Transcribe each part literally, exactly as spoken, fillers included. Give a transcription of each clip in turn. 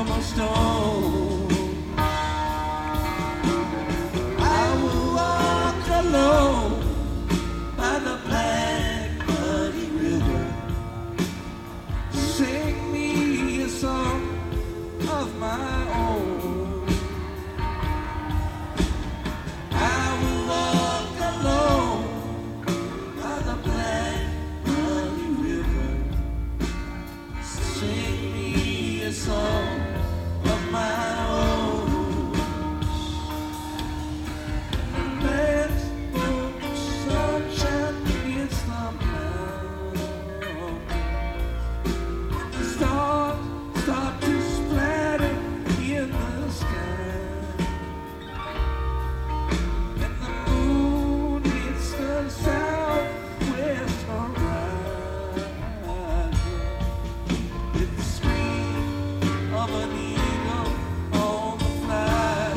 from a stone. I will walk alone by the black muddy river. Sing me a song of my own. I will walk alone by the black muddy river. Sing me a song of my own. The last of sunshine hits the mountain. The stars start to splatter in the sky, and the moon hits the southwest horizon. It's the scream of an eagle on the flight.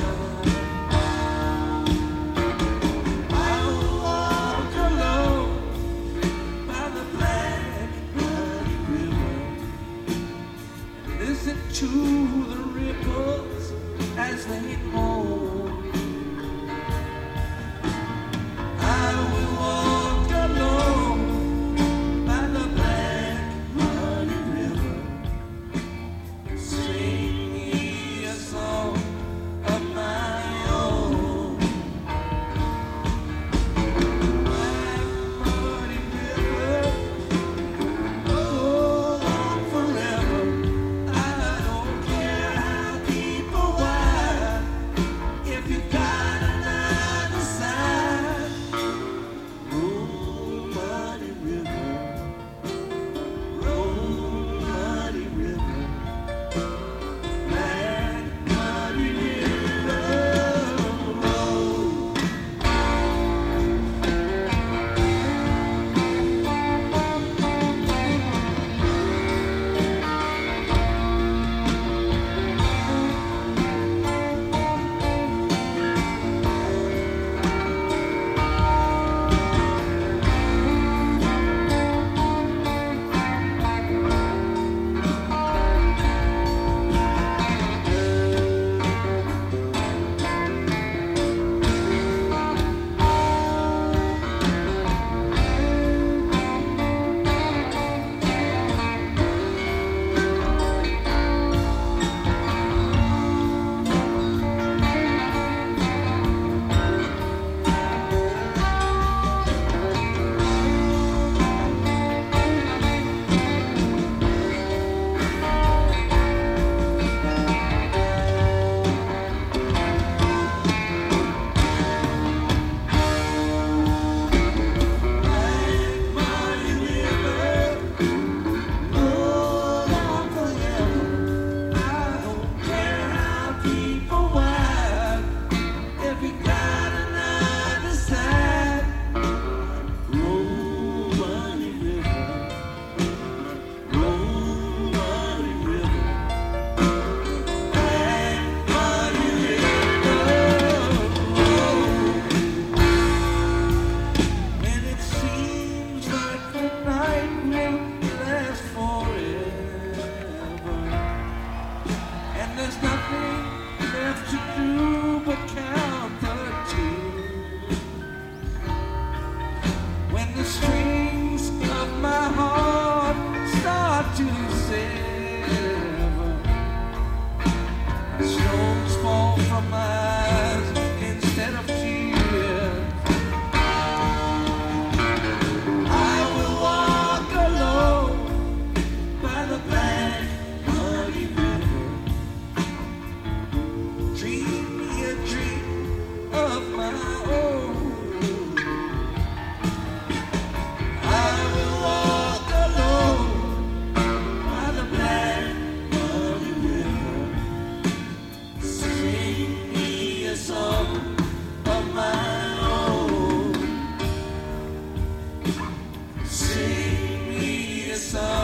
I will walk alone by the black muddy river. Listen to the ripples as they moan. I will walk alone by the black muddy river. Sing me a song of my own. Black muddy river, go on forever. I don't care how deep or wide. If you got another side, roll muddy river, roll muddy river, black muddy river, roll. When it seems like the night will last forever, and there's nothing left to do but count the tears. When the strings of my heart start to sever, stones fall from my eyes instead of tears. I will walk alone by the black muddy river. Dream me a dream of my own. I will walk alone by the black muddy river. Sing me a song of my own. Sing me a song